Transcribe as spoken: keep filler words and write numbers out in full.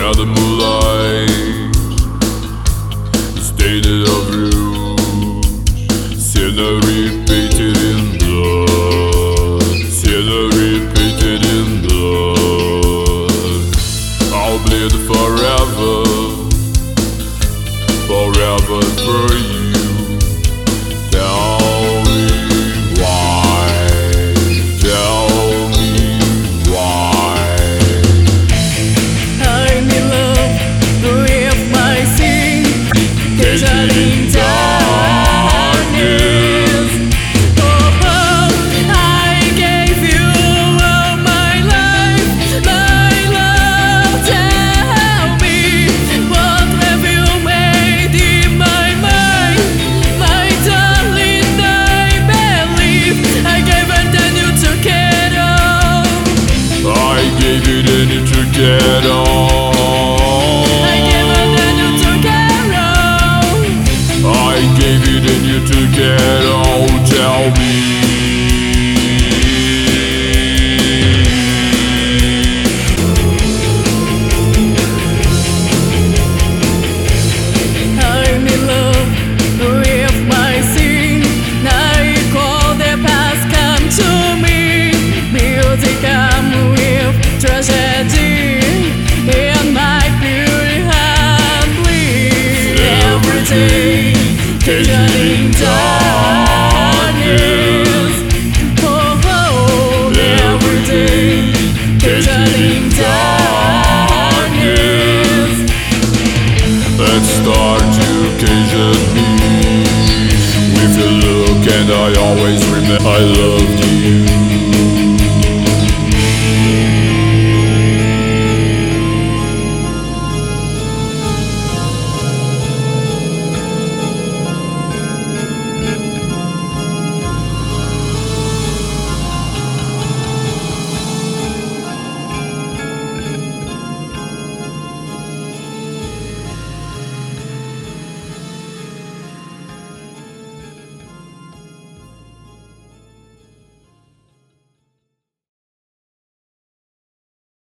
Now the moonlight, the stated of rouge, scenery painted in blood, scenery painted in blood. I'll bleed forever, forever for you. Tell me why, tell me why. I'm in love with my sin, Taken in darkness. oh, oh, I gave you all my life, my love. Tell me, what have you made in my mind, my darling? I believe I gave it and you took it all. I gave it and you took it all.